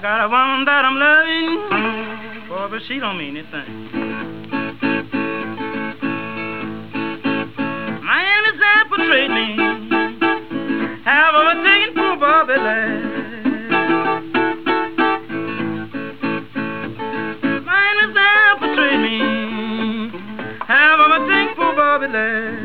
got a woman that I'm loving, boy, but she don't mean anything. My enemies have portrayed me, have overtaken poor Bobby Ladd. My enemies have portrayed me, have overtaken poor Bobby Ladd.